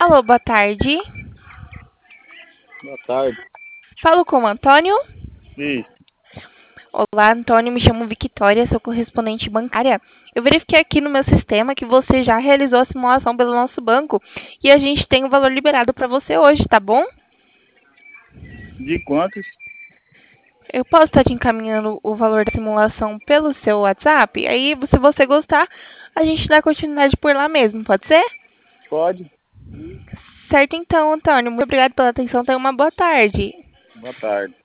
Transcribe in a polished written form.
Alô, boa tarde. Boa tarde. Falo com o Antônio. Isso. Olá, Antônio. Me chamo Victoria, sou correspondente bancária. Eu verifiquei aqui no meu sistema que você já realizou a simulação pelo nosso banco e a gente tem o valor liberado para você hoje, tá bom? De quantos? Eu posso estar te encaminhando o valor da simulação pelo seu WhatsApp? Aí, se você gostar, a gente dá continuidade por lá mesmo, pode ser? Pode. Certo então, Antônio. Muito obrigada pela atenção. Tenha uma boa tarde. Boa tarde.